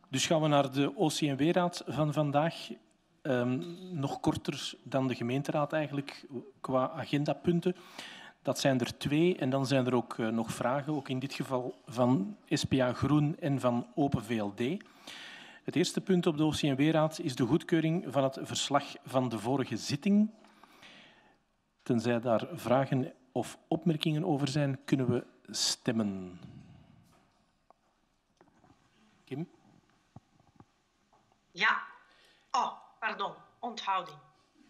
Dus gaan we naar de OCMW-raad van vandaag. Nog korter dan de gemeenteraad eigenlijk qua agendapunten. Dat zijn er 2 en dan zijn er ook nog vragen, ook in dit geval van SPA Groen en van Open VLD. Het eerste punt op de OCMW-raad is de goedkeuring van het verslag van de vorige zitting. Tenzij daar vragen of opmerkingen over zijn, kunnen we stemmen. Kim? Ja. Oh, pardon. Onthouding.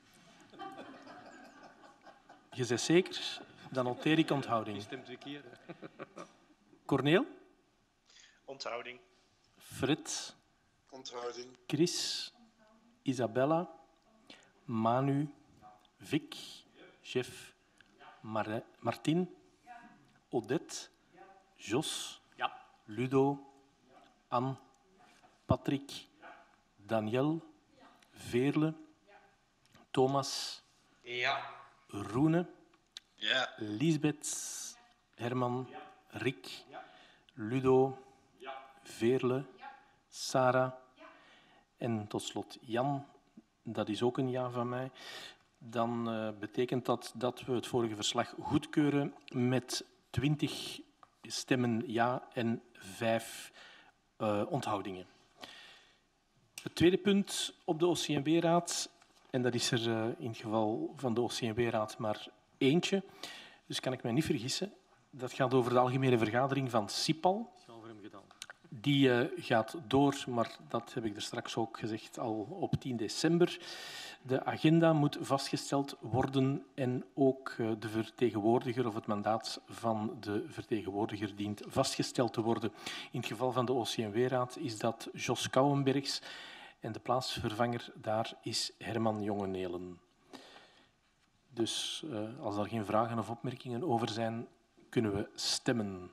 Je bent zeker? Dan noteer ik onthouding. Je stemt 2 keer. Corneel? Onthouding. Fred? Onthouding. Chris? Isabella? Manu? Vic? Jeff? Martin? Odette? Jos? Ja. Ludo? Anne? Patrick? Daniel? Veerle? Thomas? Ja. Roene? Ja. Lisbeth? Herman? Rick? Ludo? Veerle? Sarah? En tot slot Jan. Dat is ook een ja van mij. Dan betekent dat dat we het vorige verslag goedkeuren met 20 stemmen ja en 5 onthoudingen. Het tweede punt op de OCMW-raad, en dat is er in het geval van de OCMW-raad maar eentje, dus kan ik mij niet vergissen. Dat gaat over de algemene vergadering van CIPAL. Die gaat door, maar dat heb ik er straks ook gezegd, al op 10 december. De agenda moet vastgesteld worden en ook de vertegenwoordiger of het mandaat van de vertegenwoordiger dient vastgesteld te worden. In het geval van de OCMW-raad is dat Jos Kouwenbergs en de plaatsvervanger daar is Herman Jongenelen. Dus als er geen vragen of opmerkingen over zijn, kunnen we stemmen.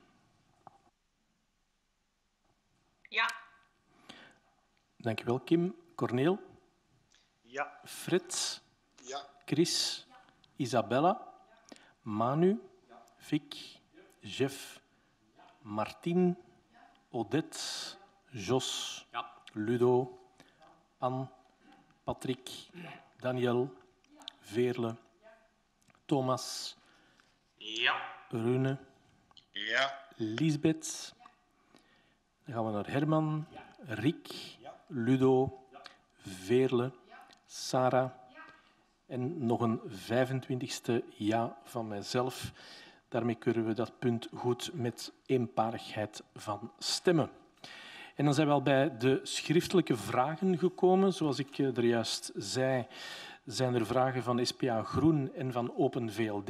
Ja. Dank u wel, Kim. Corneel? Ja. Fred? Ja. Chris? Isabella? Manu? Vic? Jeff? Martin? Odette? Jos? Ja. Ludo? Anne? Patrick? Daniel? Veerle? Thomas? Ja. Rune? Ja. Lisbeth? Dan gaan we naar Herman, Rick, Ludo, Veerle, Sarah en nog een 25e ja van mijzelf. Daarmee kunnen we dat punt goed met eenparigheid van stemmen. En dan zijn we al bij de schriftelijke vragen gekomen. Zoals ik er juist zei, zijn er vragen van SPA Groen en van Open VLD.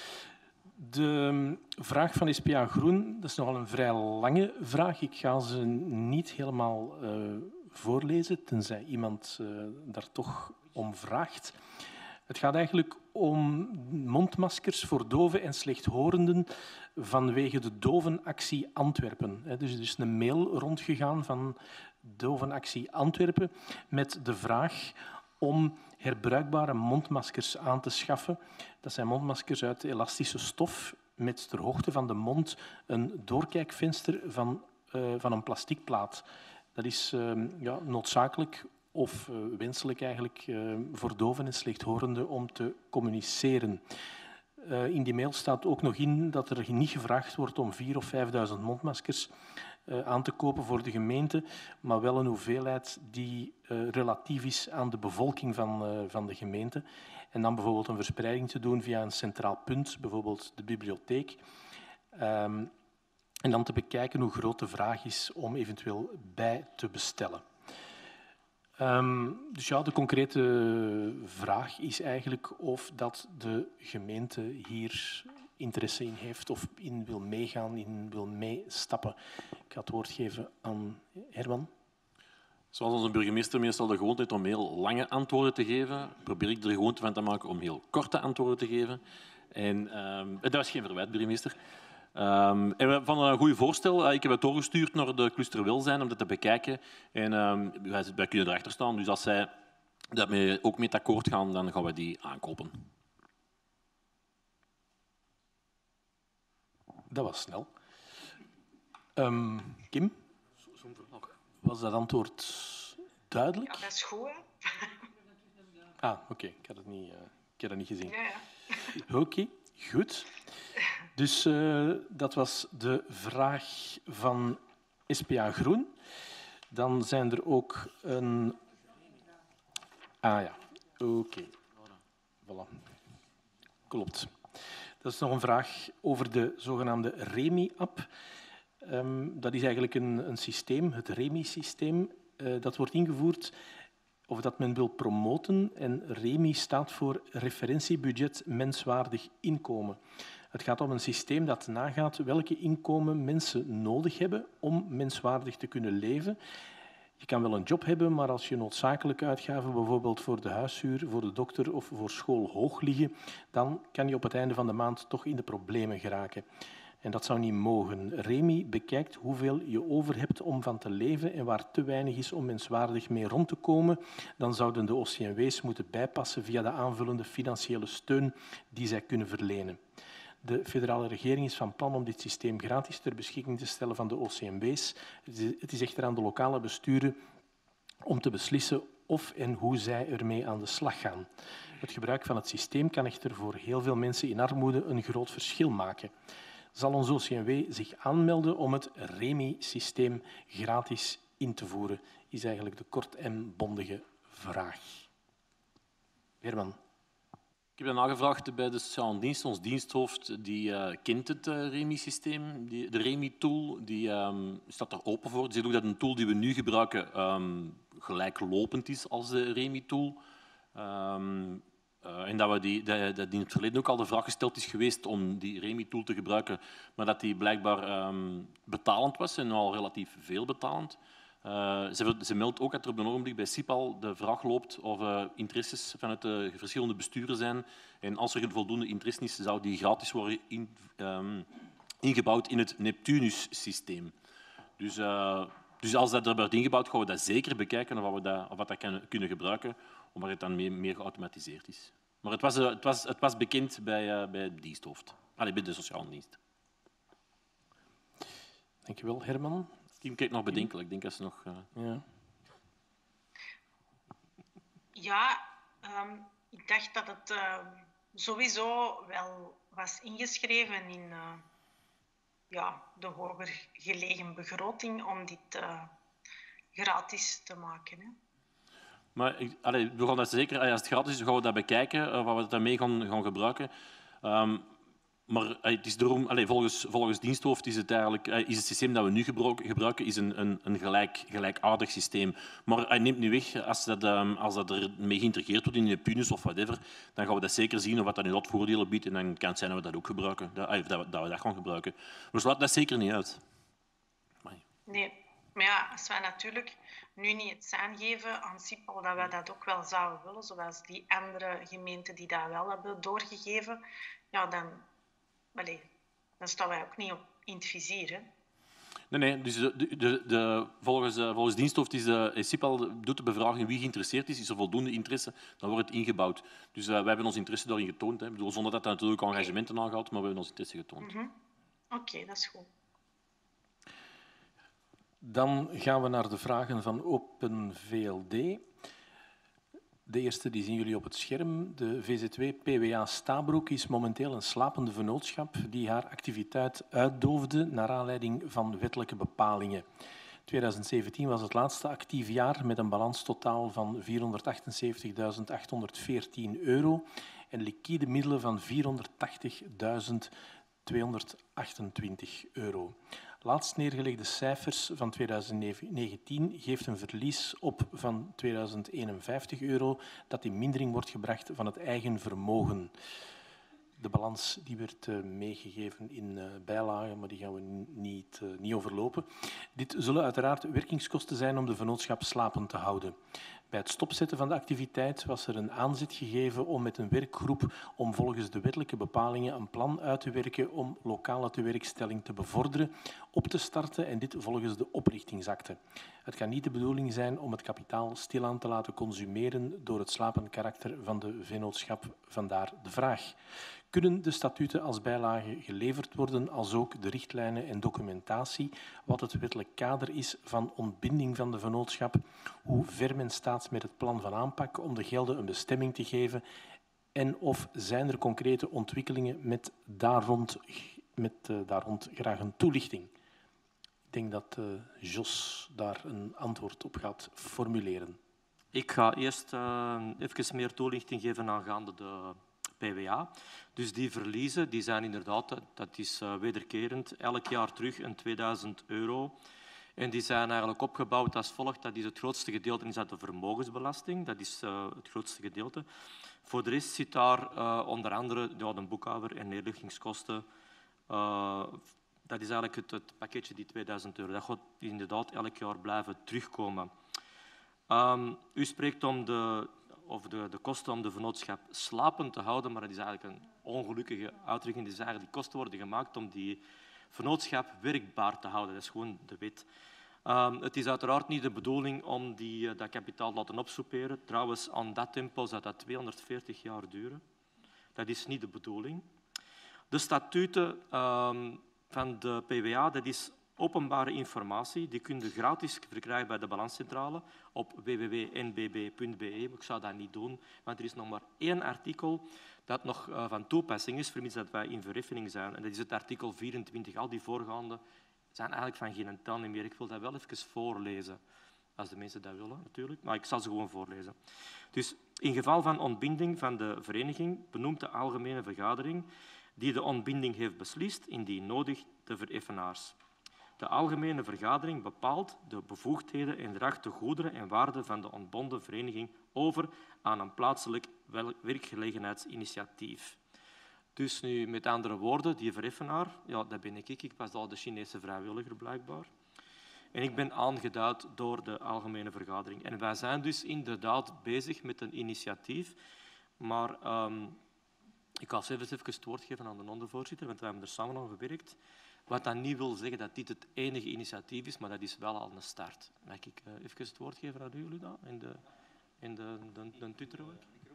De vraag van SPA Groen, dat is nogal een vrij lange vraag. Ik ga ze niet helemaal voorlezen, tenzij iemand daar toch om vraagt. Het gaat eigenlijk om mondmaskers voor doven en slechthorenden vanwege de Dovenactie Antwerpen. Dus er is een mail rondgegaan van Dovenactie Antwerpen met de vraag om herbruikbare mondmaskers aan te schaffen. Dat zijn mondmaskers uit elastische stof met ter hoogte van de mond een doorkijkvenster van een plasticplaat. Dat is noodzakelijk of wenselijk eigenlijk voor doven en slechthorenden om te communiceren. In die mail staat ook nog in dat er niet gevraagd wordt om 4.000 of 5.000 mondmaskers aan te kopen voor de gemeente, maar wel een hoeveelheid die relatief is aan de bevolking van de gemeente. En dan bijvoorbeeld een verspreiding te doen via een centraal punt, bijvoorbeeld de bibliotheek. En dan te bekijken hoe groot de vraag is om eventueel bij te bestellen. Dus ja, de concrete vraag is eigenlijk of dat de gemeente hier interesse in heeft of in wil meegaan, in wil meestappen. Ik ga het woord geven aan Herman. Zoals onze burgemeester meestal de gewoonte heeft om heel lange antwoorden te geven, probeer ik er de gewoonte van te maken om heel korte antwoorden te geven. En dat is geen verwijt, burgemeester. En we vonden een goed voorstel. Ik heb het doorgestuurd naar de cluster welzijn om dat te bekijken. En wij kunnen erachter staan. Dus als zij daarmee ook mee akkoord gaan, dan gaan we die aankopen. Dat was snel. Kim? Was dat antwoord duidelijk? Ja, dat is goed, hè? Oké. Ik had het niet gezien. Ja. Oké, goed. Dus dat was de vraag van SPA Groen. Dan zijn er ook een... Oké. Voilà. Klopt. Dat is nog een vraag over de zogenaamde REMI-app. Dat is eigenlijk een systeem, het REMI-systeem, dat wordt ingevoerd of dat men wil promoten. En REMI staat voor referentiebudget menswaardig inkomen. Het gaat om een systeem dat nagaat welke inkomen mensen nodig hebben om menswaardig te kunnen leven. Je kan wel een job hebben, maar als je noodzakelijke uitgaven, bijvoorbeeld voor de huishuur, voor de dokter of voor school, hoog liggen, dan kan je op het einde van de maand toch in de problemen geraken. En dat zou niet mogen. REMI bekijkt hoeveel je over hebt om van te leven en waar te weinig is om menswaardig mee rond te komen. Dan zouden de OCMW's moeten bijpassen via de aanvullende financiële steun die zij kunnen verlenen. De federale regering is van plan om dit systeem gratis ter beschikking te stellen van de OCMW's. Het is echter aan de lokale besturen om te beslissen of en hoe zij ermee aan de slag gaan. Het gebruik van het systeem kan echter voor heel veel mensen in armoede een groot verschil maken. Zal ons OCMW zich aanmelden om het REMI-systeem gratis in te voeren, is eigenlijk de kort en bondige vraag. Herman. Ik heb dat nagevraagd bij de sociale dienst. Ons diensthoofd die kent het REMI-systeem, de REMI-tool. Die staat er open voor. Die zegt ook dat een tool die we nu gebruiken gelijklopend is als de REMI-tool. En dat in het verleden ook al de vraag gesteld is geweest om die REMI-tool te gebruiken, maar dat die blijkbaar betalend was en al relatief veel betalend. Ze meldt ook dat er op het ogenblik bij CIPAL de vraag loopt of interesses vanuit de verschillende besturen zijn. En als er voldoende interesse is, zou die gratis worden ingebouwd in het Neptunus-systeem. Dus als dat er wordt ingebouwd, gaan we dat zeker bekijken of we dat kunnen gebruiken, omdat het dan meer geautomatiseerd is. Maar het was bekend bij het diensthoofd, bij de sociale dienst. Dank je wel, Herman. Kim kijkt nog bedenkelijk. Ik denk dat ze nog... Ik dacht dat het sowieso wel was ingeschreven in de hoger gelegen begroting om dit gratis te maken. Hè. Maar we gaan dat zeker, als het gratis is, gaan we dat bekijken, wat we daarmee gaan gebruiken. Maar het is daarom, volgens diensthoofd is het eigenlijk is het systeem dat we nu gebruiken is een gelijkaardig systeem. Maar hij neemt niet weg, als dat er mee geïntegreerd wordt in Neptunus of whatever, dan gaan we dat zeker zien of dat nu wat voordelen biedt en dan kan het zijn dat we dat ook gebruiken, dat we dat gaan gebruiken. We sluiten dat zeker niet uit. Nee, maar ja, als wij natuurlijk nu niet het zijn geven aan CIPAL dat wij dat ook wel zouden willen, zoals die andere gemeenten die dat wel hebben doorgegeven, ja, dan staan wij ook niet op in het vizier. Hè? Nee. Dus volgens diensthoofd is CIPAL doet de bevraging wie geïnteresseerd is. Is er voldoende interesse, dan wordt het ingebouwd. Dus wij hebben ons interesse daarin getoond. Hè. Zonder dat natuurlijk engagementen aangaat, maar we hebben ons interesse getoond. Oké, dat is goed. Dan gaan we naar de vragen van Open VLD. De eerste die zien jullie op het scherm. De VZW PWA Stabroek is momenteel een slapende vennootschap die haar activiteit uitdoofde naar aanleiding van wettelijke bepalingen. 2017 was het laatste actief jaar met een balanstotaal van €478.814 en liquide middelen van €480.228. Laatst neergelegde cijfers van 2019 geeft een verlies op van €2051 dat in mindering wordt gebracht van het eigen vermogen. De balans die werd meegegeven in bijlagen, maar die gaan we niet overlopen. Dit zullen uiteraard werkingskosten zijn om de vennootschap slapend te houden. Bij het stopzetten van de activiteit was er een aanzet gegeven om met een werkgroep om volgens de wettelijke bepalingen een plan uit te werken om lokale tewerkstelling te bevorderen, op te starten en dit volgens de oprichtingsakte. Het kan niet de bedoeling zijn om het kapitaal stilaan te laten consumeren door het slapend karakter van de vennootschap, vandaar de vraag. Kunnen de statuten als bijlage geleverd worden, als ook de richtlijnen en documentatie, wat het wettelijk kader is van ontbinding van de vennootschap, hoe ver men staat met het plan van aanpak om de gelden een bestemming te geven en of zijn er concrete ontwikkelingen met daar rond graag een toelichting. Ik denk dat Jos daar een antwoord op gaat formuleren. Ik ga eerst even meer toelichting geven aangaande de PWA. Dus die verliezen die zijn inderdaad, dat is wederkerend, elk jaar terug een 2000 euro. En die zijn eigenlijk opgebouwd als volgt. Dat is het grootste gedeelte is uit de vermogensbelasting. Dat is het grootste gedeelte. Voor de rest zit daar onder andere de boekhouder en neerleggingskosten. Dat is eigenlijk het pakketje, die 2000 euro. Dat gaat inderdaad elk jaar blijven terugkomen. U spreekt om de kosten om de vennootschap slapend te houden, maar dat is eigenlijk een ongelukkige uitdrukking. Dus eigenlijk die kosten worden gemaakt om die vennootschap werkbaar te houden. Dat is gewoon de wet. Het is uiteraard niet de bedoeling om dat kapitaal te laten opsoeperen. Trouwens, aan dat tempo zou dat 240 jaar duren. Dat is niet de bedoeling. De statuten van de PWA, dat is openbare informatie. Die kun je gratis verkrijgen bij de balanscentrale op www.nbb.be. Ik zou dat niet doen, want er is nog maar 1 artikel dat nog van toepassing is, vermits dat wij in verheffing zijn. En dat is het artikel 24. Al die voorgaande zijn eigenlijk van geen tel meer. Ik wil dat wel even voorlezen, als de mensen dat willen natuurlijk, maar ik zal ze gewoon voorlezen. Dus in geval van ontbinding van de vereniging benoemt de algemene vergadering die de ontbinding heeft beslist, indien nodig, de vereffenaars. De algemene vergadering bepaalt de bevoegdheden en draagt de goederen en waarden van de ontbonden vereniging over aan een plaatselijk werkgelegenheidsinitiatief. Dus nu, met andere woorden, die vereffenaar, ja, dat ben ik. Ik was al de Chinese vrijwilliger, blijkbaar. En ik ben aangeduid door de algemene vergadering. En wij zijn dus inderdaad bezig met een initiatief, maar ik ga zelfs even het woord geven aan de ondervoorzitter, want wij hebben er samen aan gewerkt. Wat dat niet wil zeggen dat dit het enige initiatief is, maar dat is wel al een start. Mag ik even het woord geven aan u, Luda, in de tutor?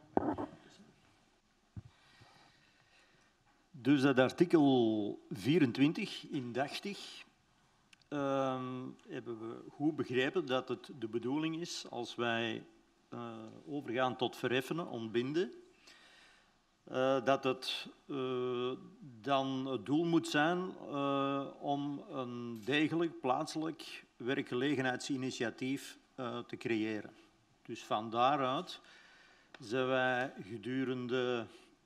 Dus dat artikel 24 indachtig hebben we goed begrepen dat het de bedoeling is als wij overgaan tot verheffenen, ontbinden, dat het dan het doel moet zijn om een degelijk plaatselijk werkgelegenheidsinitiatief te creëren. Dus van daaruit zijn wij gedurende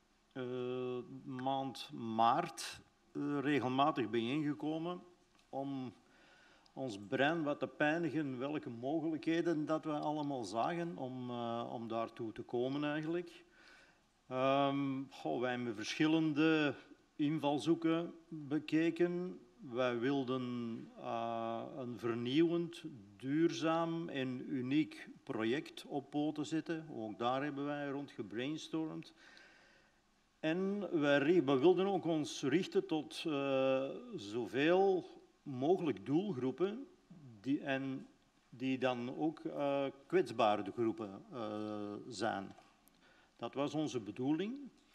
maand maart regelmatig bijeengekomen om ons brein wat te pijnigen welke mogelijkheden dat we allemaal zagen om daartoe te komen eigenlijk. Wij hebben verschillende invalshoeken bekeken. Wij wilden een vernieuwend, duurzaam en uniek project op poten zetten. Ook daar hebben wij rond gebrainstormd. En we wilden ook ons richten tot zoveel mogelijk doelgroepen die dan ook kwetsbare groepen zijn. Dat was onze bedoeling.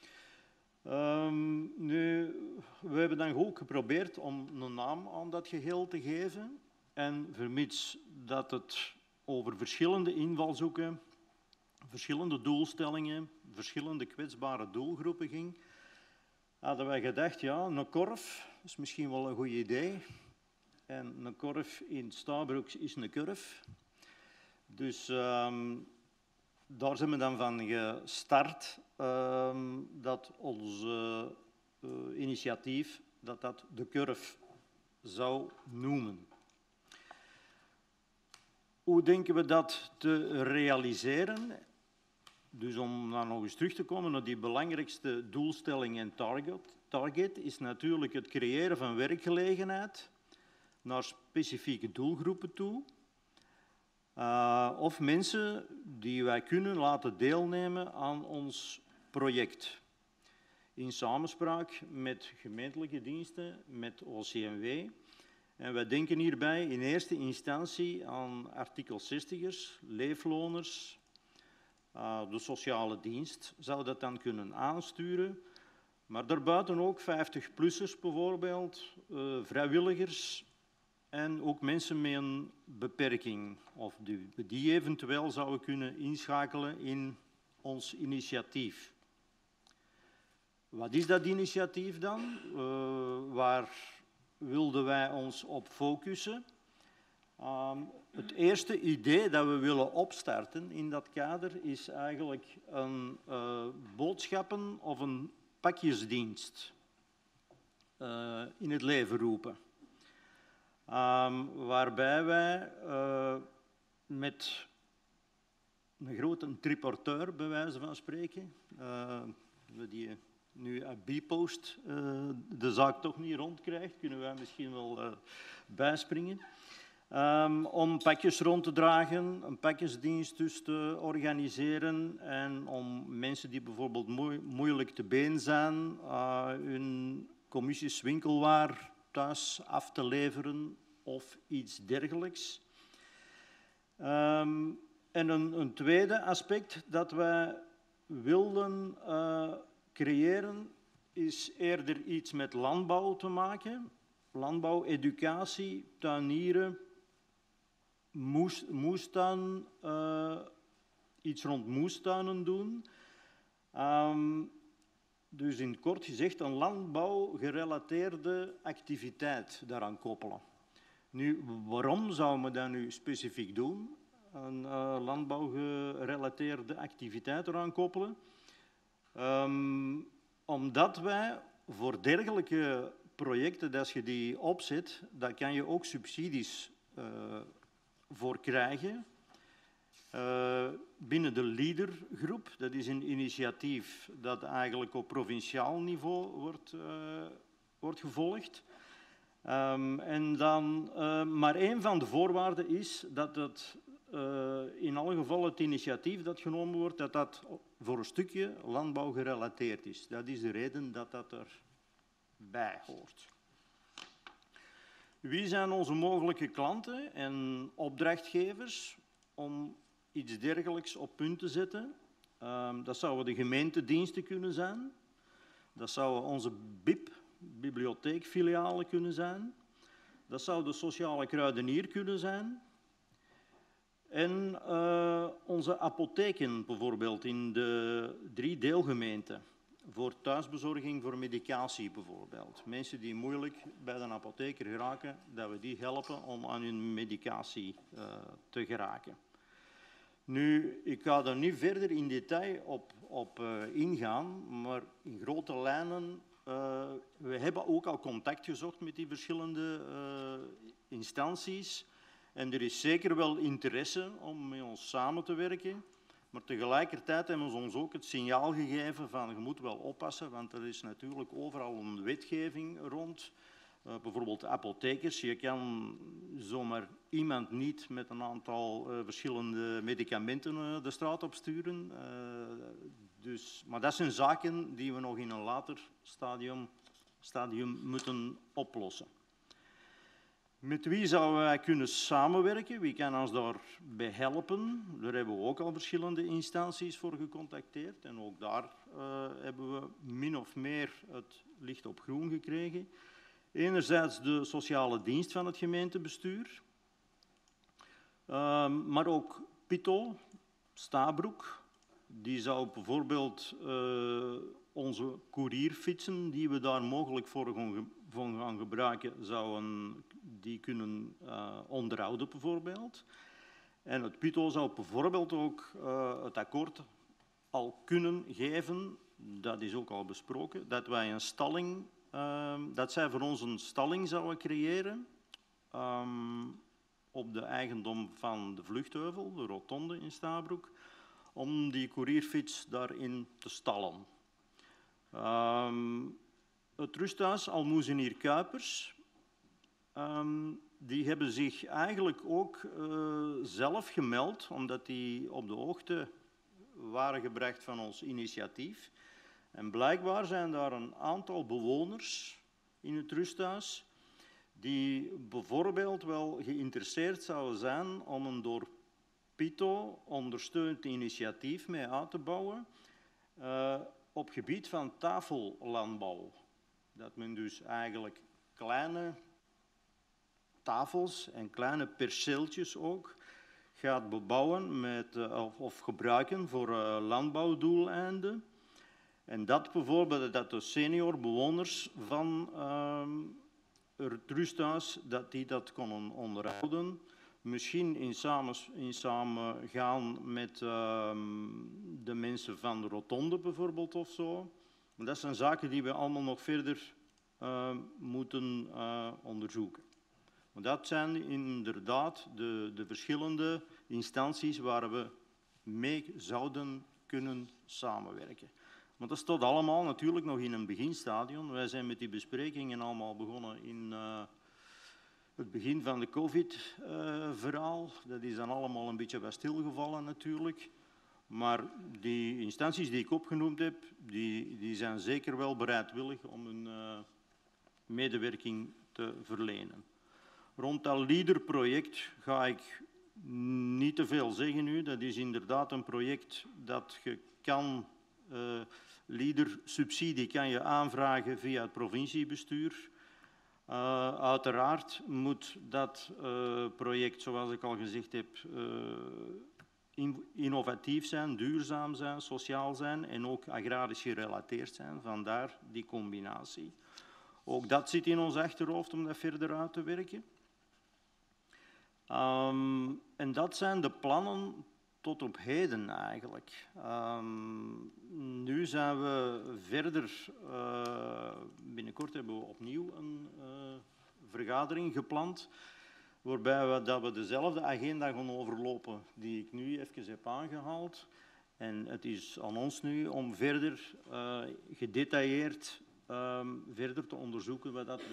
Nu, we hebben dan ook geprobeerd om een naam aan dat geheel te geven. En vermits dat het over verschillende invalshoeken, verschillende doelstellingen, verschillende kwetsbare doelgroepen ging, hadden wij gedacht, ja, een korf is misschien wel een goed idee. En een korf in Stabroek is een kurf. Dus daar zijn we dan van gestart dat ons initiatief dat de kurf zou noemen. Hoe denken we dat te realiseren? Dus om dan nog eens terug te komen naar die belangrijkste doelstelling en target is natuurlijk het creëren van werkgelegenheid naar specifieke doelgroepen toe. of mensen die wij kunnen laten deelnemen aan ons project. In samenspraak met gemeentelijke diensten, met OCMW. En wij denken hierbij in eerste instantie aan artikel 60'ers, leefloners. De sociale dienst zou dat dan kunnen aansturen. Maar daarbuiten ook 50-plussers bijvoorbeeld, vrijwilligers en ook mensen met een beperking. Of die eventueel zouden kunnen inschakelen in ons initiatief. Wat is dat initiatief dan? Waar wilden wij ons op focussen? Het eerste idee dat we willen opstarten in dat kader is eigenlijk een boodschappen- of een pakjesdienst in het leven roepen. Waarbij wij met een grote triporteur, bij wijze van spreken, die nu uit Bpost de zaak toch niet rondkrijgt, kunnen wij misschien wel bijspringen. Om pakjes rond te dragen, een pakjesdienst dus te organiseren en om mensen die bijvoorbeeld moeilijk te been zijn, hun commissies winkelwaar thuis af te leveren of iets dergelijks. En een tweede aspect dat wij wilden creëren is eerder iets met landbouw te maken. Landbouw, educatie, tuinieren, moestuin, iets rond moestuinen doen. Dus in kort gezegd een landbouwgerelateerde activiteit daaraan koppelen. Nu, waarom zouden we dat nu specifiek doen? Een landbouwgerelateerde activiteit eraan koppelen? Omdat wij voor dergelijke projecten, als je die opzet, daar kan je ook subsidies voor krijgen. Binnen de LEADER-groep, dat is een initiatief dat eigenlijk op provinciaal niveau wordt gevolgd. Maar een van de voorwaarden is dat het in alle gevallen het initiatief dat genomen wordt, dat dat voor een stukje landbouw gerelateerd is. Dat is de reden dat dat erbij hoort. Wie zijn onze mogelijke klanten en opdrachtgevers om iets dergelijks op punt te zetten? Dat zouden de gemeentediensten kunnen zijn. Dat zouden onze BIP, bibliotheekfilialen, kunnen zijn. Dat zou de sociale kruidenier kunnen zijn. En onze apotheken bijvoorbeeld in de 3 deelgemeenten. Voor thuisbezorging, voor medicatie bijvoorbeeld. Mensen die moeilijk bij de apotheker geraken, dat we die helpen om aan hun medicatie te geraken. Nu, ik ga daar niet verder in detail op ingaan, maar in grote lijnen, we hebben ook al contact gezocht met die verschillende instanties. En er is zeker wel interesse om met ons samen te werken. Maar tegelijkertijd hebben ze ons ook het signaal gegeven van je moet wel oppassen, want er is natuurlijk overal een wetgeving rond. Bijvoorbeeld apothekers. Je kan zomaar iemand niet met een aantal verschillende medicamenten de straat op sturen. Maar dat zijn zaken die we nog in een later stadium moeten oplossen. Met wie zouden wij kunnen samenwerken? Wie kan ons daarbij helpen? Daar hebben we ook al verschillende instanties voor gecontacteerd. En ook daar hebben we min of meer het licht op groen gekregen. Enerzijds de sociale dienst van het gemeentebestuur. Maar ook Pito, Stabroek. Die zou bijvoorbeeld onze koerierfietsen, die we daar mogelijk voor gaan gebruiken, zouden die kunnen onderhouden bijvoorbeeld. En het Pito zou bijvoorbeeld ook het akkoord al kunnen geven, dat is ook al besproken, dat wij een stalling, dat zij voor ons een stalling zouden creëren op de eigendom van de Vluchtheuvel, de rotonde in Stabroek, om die koerierfiets daarin te stallen. Het rusthuis Almoezenier Kuipers die hebben zich eigenlijk ook zelf gemeld, omdat die op de hoogte waren gebracht van ons initiatief. En blijkbaar zijn daar een aantal bewoners in het rusthuis die bijvoorbeeld wel geïnteresseerd zouden zijn om een door PITO ondersteund initiatief mee uit te bouwen op gebied van tafellandbouw. Dat men dus eigenlijk kleine tafels en kleine perceeltjes ook gaat bebouwen of gebruiken voor landbouwdoeleinden. En dat bijvoorbeeld dat de seniorbewoners van het rusthuis dat die dat konden onderhouden. Misschien in samengaan met de mensen van de rotonde bijvoorbeeld of zo. Maar dat zijn zaken die we allemaal nog verder moeten onderzoeken. Maar dat zijn inderdaad de verschillende instanties waar we mee zouden kunnen samenwerken. Maar dat staat allemaal natuurlijk nog in een beginstadium. Wij zijn met die besprekingen allemaal begonnen in het begin van de COVID-verhaal. Dat is dan allemaal een beetje wat stilgevallen natuurlijk. Maar die instanties die ik opgenoemd heb, die zijn zeker wel bereidwillig om hun medewerking te verlenen. Rond dat LEADER-project ga ik niet te veel zeggen nu. Dat is inderdaad een project dat je kan... LEADER-subsidie kan je aanvragen via het provinciebestuur. Uiteraard moet dat project, zoals ik al gezegd heb, innovatief zijn, duurzaam zijn, sociaal zijn en ook agrarisch gerelateerd zijn. Vandaar die combinatie. Ook dat zit in ons achterhoofd om dat verder uit te werken. En dat zijn de plannen tot op heden eigenlijk. Nu zijn we verder, binnenkort hebben we opnieuw een vergadering gepland, waarbij we dezelfde agenda gaan overlopen die ik nu even heb aangehaald. En het is aan ons nu om verder gedetailleerd verder te onderzoeken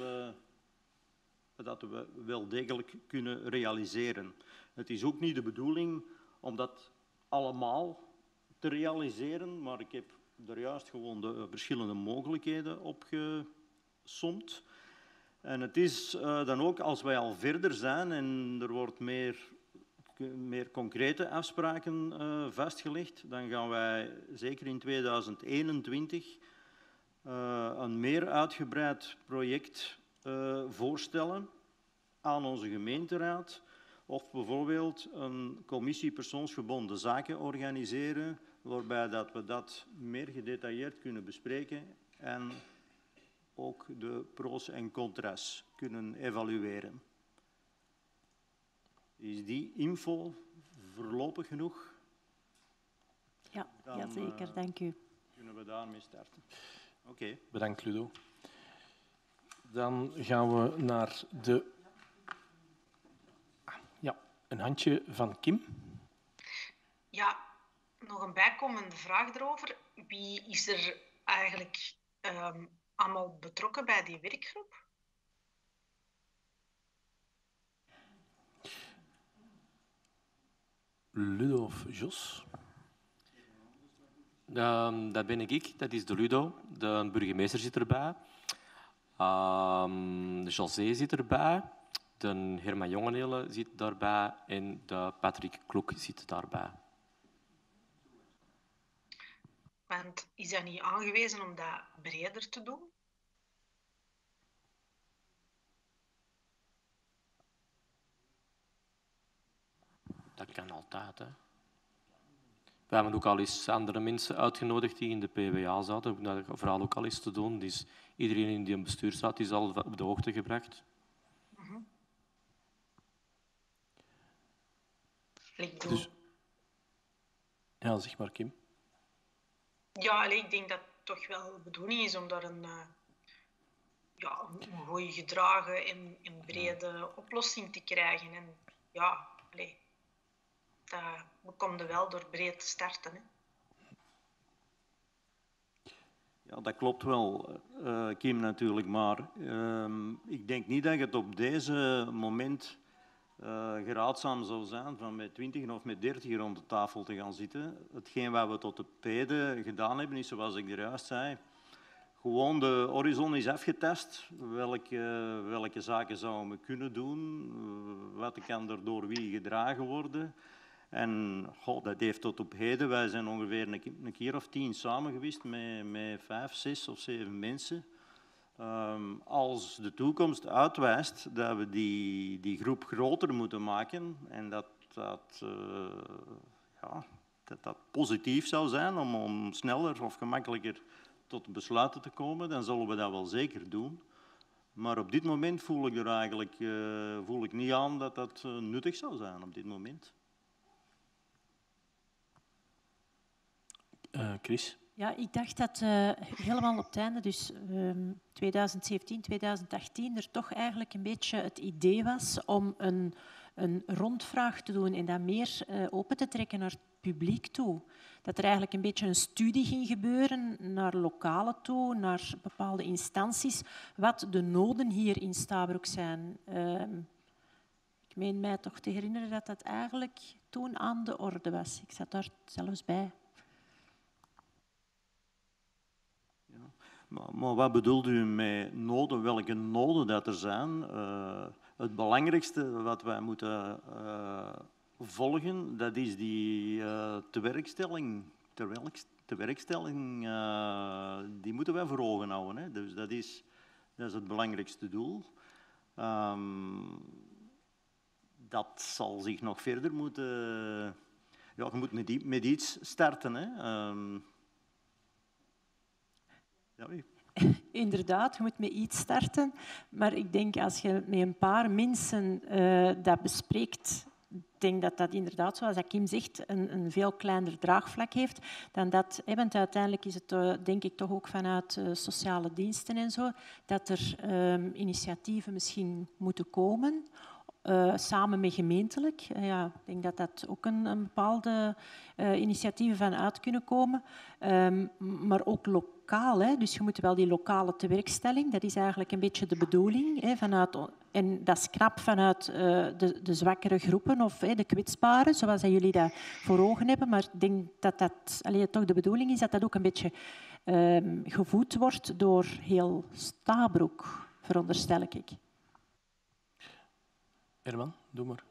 wat we wel degelijk kunnen realiseren. Het is ook niet de bedoeling om dat allemaal te realiseren, maar ik heb er juist gewoon de verschillende mogelijkheden opgesomd. En het is dan ook, als wij al verder zijn en er wordt meer concrete afspraken vastgelegd, dan gaan wij zeker in 2021 een meer uitgebreid project voorstellen aan onze gemeenteraad. Of bijvoorbeeld een commissie persoonsgebonden zaken organiseren, waarbij dat we dat meer gedetailleerd kunnen bespreken en ook de pro's en contra's kunnen evalueren. Is die info voorlopig genoeg? Ja, zeker. Dank u. Kunnen we daarmee starten? Oké. Bedankt, Ludo. Dan gaan we naar de... Ja, een handje van Kim. Ja, nog een bijkomende vraag erover. Wie is er eigenlijk allemaal betrokken bij die werkgroep? Ludo of Jos? Dat ben ik, dat is de Ludo. De burgemeester zit erbij. José zit erbij. De Herman Jongenele zit daarbij. En de Patrick Kloek zit daarbij. Want is dat niet aangewezen om dat breder te doen? Dat kan altijd, hè. We hebben ook al eens andere mensen uitgenodigd die in de PWA zaten, om dat verhaal ook al eens te doen. Dus iedereen in die bestuursraad is al op de hoogte gebracht. Dus... Ja, zeg maar, Kim. Ja, ik denk dat het toch wel de bedoeling is om daar een goede gedragen en brede oplossing te krijgen. En ja, we komen wel door breed te starten. Hè. Ja, dat klopt wel, Kim, natuurlijk. Maar ik denk niet dat het op deze moment geraadzaam zou zijn van met 20 of met 30 rond de tafel te gaan zitten. Hetgeen wat we tot op heden gedaan hebben, is zoals ik er juist zei, gewoon de horizon is afgetest. Welke zaken zouden we kunnen doen? Wat kan er door wie gedragen worden? En dat heeft tot op heden, wij zijn ongeveer een keer of 10 samen geweest met 5, 6 of 7 mensen. Als de toekomst uitwijst dat we die groep groter moeten maken en dat positief zou zijn om sneller of gemakkelijker tot besluiten te komen, dan zullen we dat wel zeker doen. Maar op dit moment voel ik niet aan dat dat nuttig zou zijn op dit moment. Chris? Ja, ik dacht dat helemaal op het einde, dus 2017, 2018, er toch eigenlijk een beetje het idee was om een rondvraag te doen en dat meer open te trekken naar het publiek toe. Dat er eigenlijk een beetje een studie ging gebeuren naar lokalen toe, naar bepaalde instanties, wat de noden hier in Stabroek zijn. Ik meen mij toch te herinneren dat dat eigenlijk toen aan de orde was. Ik zat daar zelfs bij. Maar wat bedoelt u met noden? Welke noden dat er zijn? Het belangrijkste wat wij moeten volgen, dat is die tewerkstelling. Die moeten wij voor ogen houden. Hè? Dus dat is het belangrijkste doel. Dat zal zich nog verder moeten... Ja, je moet met iets starten. Hè? Ja, Inderdaad, je moet met iets starten. Maar ik denk als je met een paar mensen dat bespreekt, ik denk dat dat inderdaad, zoals Kim zegt, een veel kleiner draagvlak heeft dan dat. Want uiteindelijk is het denk ik toch ook vanuit sociale diensten en zo, dat er initiatieven misschien moeten komen. Samen met gemeentelijk. Ja, ik denk dat dat ook een bepaalde initiatieven van uit kunnen komen. Maar ook lokaal. Hè. Dus je moet wel die lokale tewerkstelling, dat is eigenlijk een beetje de bedoeling. Hè, en dat is knap vanuit de zwakkere groepen of de kwetsbaren, zoals dat jullie dat voor ogen hebben. Maar ik denk dat toch de bedoeling is dat dat ook een beetje gevoed wordt door heel Stabroek, veronderstel ik. Herman, doe maar.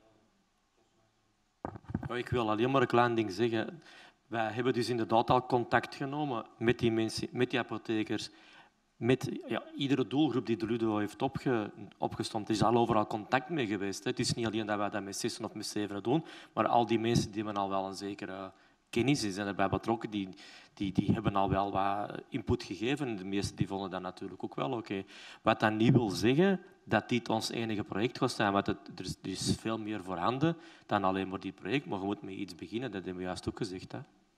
Ik wil alleen maar een klein ding zeggen. Wij hebben dus inderdaad al contact genomen met die mensen, met die apothekers, met iedere doelgroep die de Ludo heeft opgestomd. Er is al overal contact mee geweest. Hè. Het is niet alleen dat wij dat met 6 of met 7 doen, maar al die mensen die hebben al wel een zekere kennis zijn erbij betrokken, die hebben al wel wat input gegeven. De meesten die vonden dat natuurlijk ook wel oké. Wat dat niet wil zeggen dat dit ons enige project gaat zijn, want er is veel meer voorhanden dan alleen maar die project, maar je moet met iets beginnen, dat hebben we juist ook gezegd. Hè.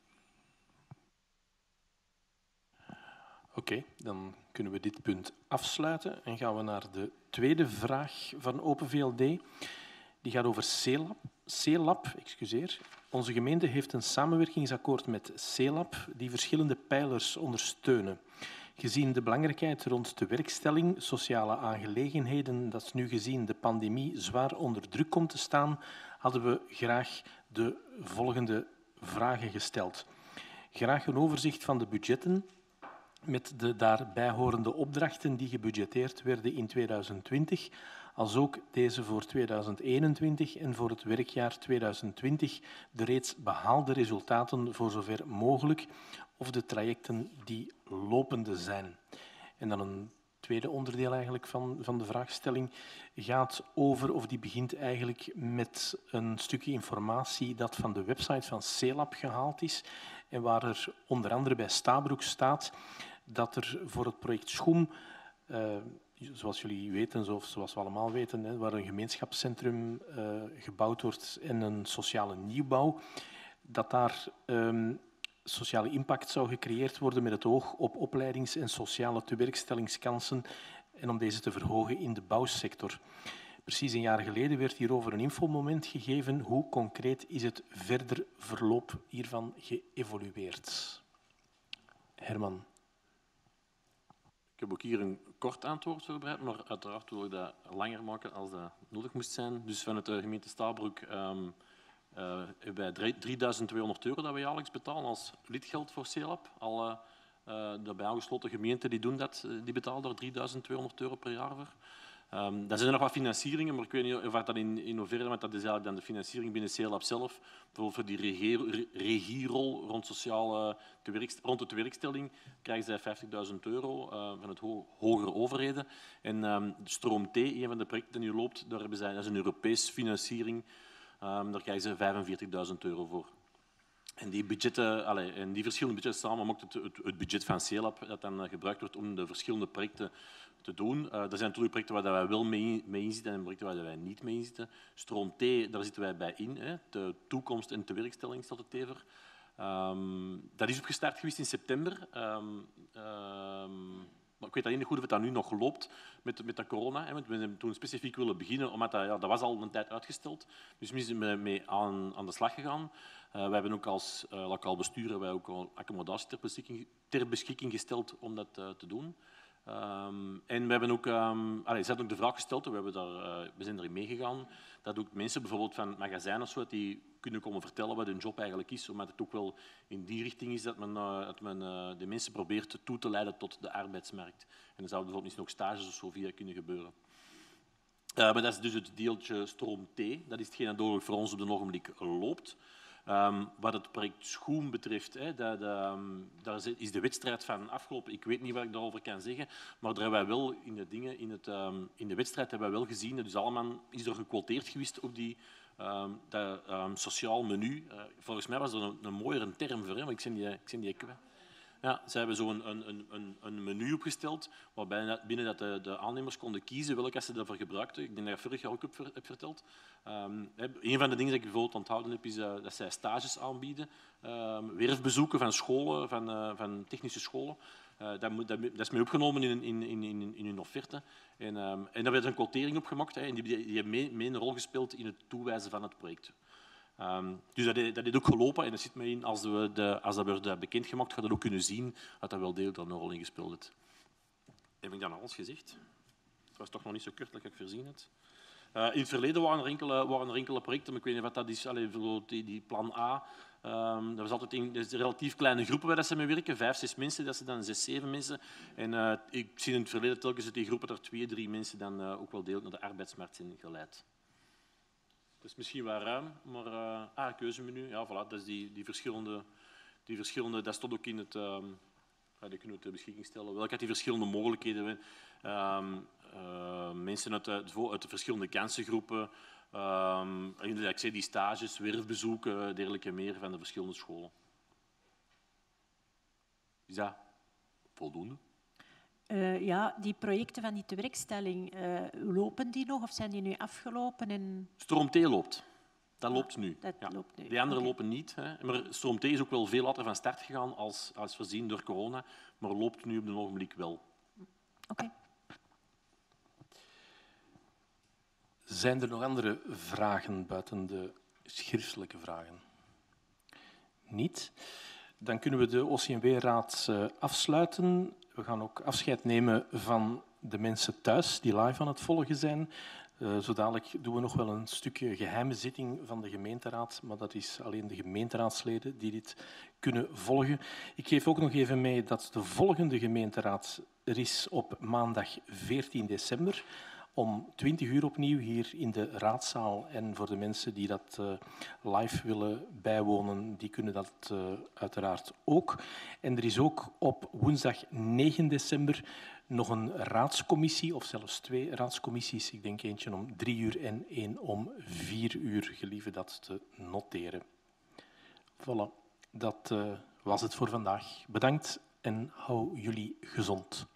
Oké, dan kunnen we dit punt afsluiten en gaan we naar de tweede vraag van Open VLD. Die gaat over CELAB. Onze gemeente heeft een samenwerkingsakkoord met CELAB die verschillende pijlers ondersteunen. Gezien de belangrijkheid rond de werkstelling, sociale aangelegenheden, dat nu gezien de pandemie zwaar onder druk komt te staan, hadden we graag de volgende vragen gesteld. Graag een overzicht van de budgetten met de daarbij horende opdrachten die gebudgeteerd werden in 2020, als ook deze voor 2021 en voor het werkjaar 2020 de reeds behaalde resultaten voor zover mogelijk of de trajecten die lopende zijn. En dan een tweede onderdeel eigenlijk van de vraagstelling gaat over, of die begint eigenlijk met een stukje informatie dat van de website van CELAB gehaald is en waar er onder andere bij Stabroek staat dat er voor het project Schoem, zoals jullie weten, of zoals we allemaal weten, waar een gemeenschapscentrum gebouwd wordt en een sociale nieuwbouw, dat daar sociale impact zou gecreëerd worden met het oog op opleidings- en sociale tewerkstellingskansen en om deze te verhogen in de bouwsector. Precies een jaar geleden werd hierover een infomoment gegeven. Hoe concreet is het verder verloop hiervan geëvolueerd? Herman. heb ook hier een kort antwoord voorbereid, maar uiteraard wil ik dat langer maken als dat nodig moest zijn. Dus vanuit de gemeente Stabroek hebben wij €3.200 dat we jaarlijks betalen als lidgeld voor CELAP. Alle daarbij aangesloten gemeenten die betalen daar €3.200 per jaar voor. Dan zijn er nog wat financieringen, maar ik weet niet of dat in hoeverre, want dat is eigenlijk dan de financiering binnen CELAP zelf. Bijvoorbeeld voor die regierol rond de tewerkstelling krijgen zij €50.000 van het hogere overheden. En Stroom T, een van de projecten die nu loopt, dat is een Europees financiering. Daar krijgen ze €45.000 voor. En die budgetten, en die verschillende budgetten samen maakt het budget van CELAP dat dan gebruikt wordt om de verschillende projecten te doen. Er zijn natuurlijk projecten waar wij wel mee inzitten en projecten waar wij niet mee inzitten. Stroom T, daar zitten wij bij in. Hè. De toekomst en tewerkstelling staat het tever. Dat is opgestart geweest in september. Maar ik weet niet goed of het dat nu nog loopt met de corona. Hè. We hebben toen specifiek willen beginnen, omdat dat was al een tijd uitgesteld. Dus we zijn mee aan de slag gegaan. We hebben ook als lokaal bestuur ook al accommodatie ter beschikking gesteld om dat te doen. En we hebben ook, ze hadden ook de vraag gesteld, we zijn erin meegegaan, dat ook mensen bijvoorbeeld van magazijnen of zo, die kunnen komen vertellen wat hun job eigenlijk is, omdat het ook wel in die richting is dat men de mensen probeert toe te leiden tot de arbeidsmarkt. En dan zouden bijvoorbeeld nog stages of zo via kunnen gebeuren. Maar dat is dus het deeltje Stroom T, dat is hetgeen dat voor ons op de ogenblik loopt. Wat het project Schoen betreft, daar is de wedstrijd van afgelopen. Ik weet niet wat ik daarover kan zeggen, maar daar hebben wij wel in de wedstrijd hebben wij wel gezien. Dus allemaal is er gequoteerd geweest op dat sociaal menu. Volgens mij was er een mooiere term voor, hè, maar ik zie die kwijt. Ja, ze hebben zo een menu opgesteld waarbij binnen dat de aannemers konden kiezen welke ze daarvoor gebruikten. Ik denk dat ik vorig jaar ook heb verteld. Een van de dingen dat ik bijvoorbeeld onthouden heb, is dat zij stages aanbieden. Werfbezoeken van scholen, van technische scholen. Dat is mee opgenomen in hun offerte. En daar werd een quotering op gemaakt. En die heeft mee een rol gespeeld in het toewijzen van het project. Dus dat heeft ook gelopen en dat zit mee in, als dat wordt bekendgemaakt, gaat dat ook kunnen zien dat dat wel degelijk een rol in gespeeld heeft. Heb ik dan alles gezegd? Het was toch nog niet zo kort als ik voorzien had. In het verleden waren er enkele projecten, maar ik weet niet wat dat is. Die plan A, dat was altijd relatief kleine groepen waar ze mee werken, 5, 6 mensen, dat ze dan 6, 7 mensen. En ik zie in het verleden telkens dat die groepen er 2, 3 mensen dan ook wel degelijk naar de arbeidsmarkt zijn geleid. Dat is misschien wel ruim, maar keuzemenu, ja, voilà, dat is die verschillende, dat stond ook in het, die kunnen we ter beschikking stellen. Welke die verschillende mogelijkheden, mensen uit de verschillende kansengroepen, ik zei die stages, werfbezoeken, dergelijke meer van de verschillende scholen. Is dat voldoende? Ja, die projecten van die tewerkstelling, lopen die nog of zijn die nu afgelopen? Stroom T loopt. Dat loopt nu. Loopt nu. Die anderen lopen niet. Hè. Maar Stroom T is ook wel veel later van start gegaan als voorzien door corona, maar loopt nu op het ogenblik wel. Oké. Zijn er nog andere vragen buiten de schriftelijke vragen? Niet. Dan kunnen we de OCMW-raad afsluiten. We gaan ook afscheid nemen van de mensen thuis die live aan het volgen zijn. Zo dadelijk doen we nog wel een stukje geheime zitting van de gemeenteraad, maar dat is alleen de gemeenteraadsleden die dit kunnen volgen. Ik geef ook nog even mee dat de volgende gemeenteraad er is op maandag 14 december. Om 20 uur opnieuw hier in de raadzaal. En voor de mensen die dat live willen bijwonen, die kunnen dat uiteraard ook. En er is ook op woensdag 9 december nog een raadscommissie, of zelfs 2 raadscommissies. Ik denk eentje om 3 uur en 1 om 4 uur. Gelieve dat te noteren. Voilà, dat was het voor vandaag. Bedankt en hou jullie gezond.